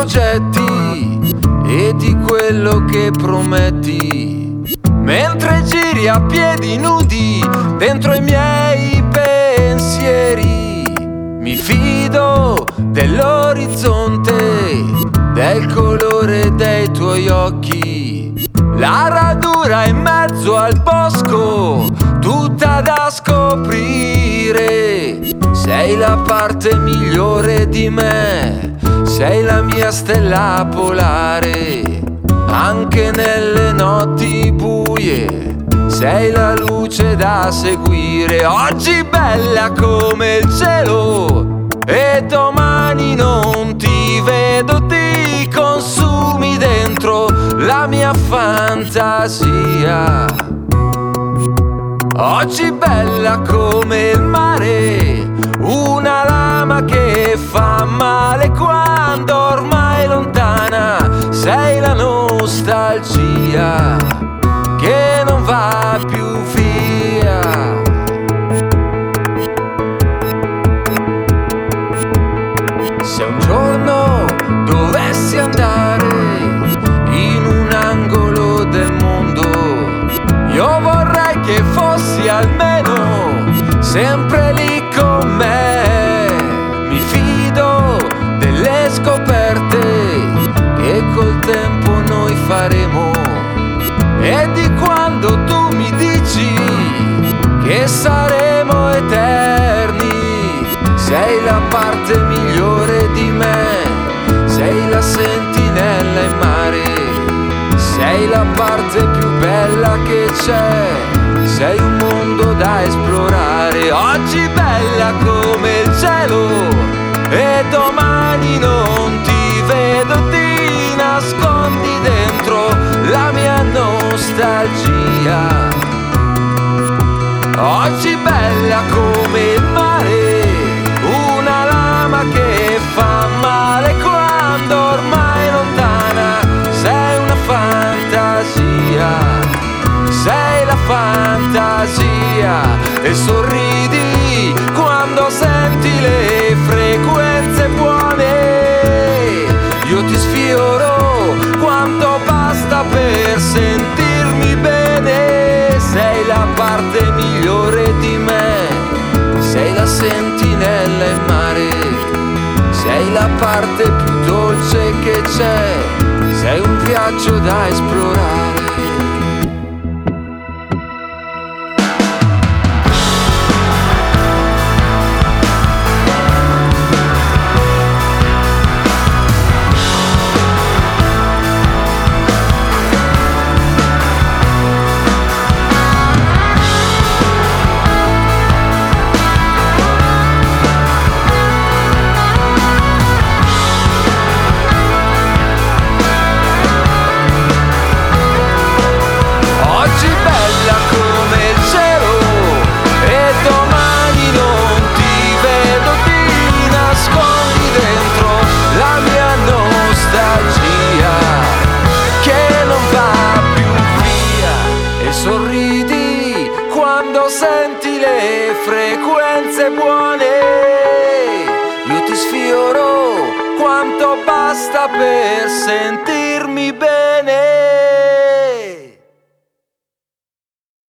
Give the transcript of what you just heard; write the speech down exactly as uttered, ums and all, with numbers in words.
progetti e di quello che prometti, mentre giri a piedi nudi dentro i miei pensieri. Mi fido dell'orizzonte, del colore dei tuoi occhi, la radura in mezzo al bosco, tutta da scoprire. Sei la parte migliore di me, sei la mia stella polare, anche nelle notti buie sei la luce da seguire. Oggi bella come il cielo e domani non ti vedo, ti consumi dentro la mia fantasia. Oggi bella come il mare, una lama che fa male quando ormai lontana sei la nostalgia che non va più via. Se un giorno dovessi andare in un angolo del mondo, io vorrei che fossi almeno sempre lì con me. Mi fido delle scoperte che col tempo noi faremo e di quando tu mi dici che saremo eterni. Sei la parte migliore di me, sei la sentinella in mare, sei la parte più bella che c'è, sei un mondo da esplorare. Oggi bella come il cielo e domani non ti vedo, ti nascondi dentro la mia nostalgia. Oggi bella come il mare, una lama che fa male quando ormai lontana sei una fantasia, sei la fantasia. E sorridi quando senti le frequenze buone, io ti sfioro quanto basta per sentirmi bene. Sei la parte migliore di me, sei la sentinella in mare, sei la parte più dolce che c'è, sei un viaggio da esplorare. Sorridi quando senti le frequenze buone, io ti sfioro quanto basta per sentirmi bene.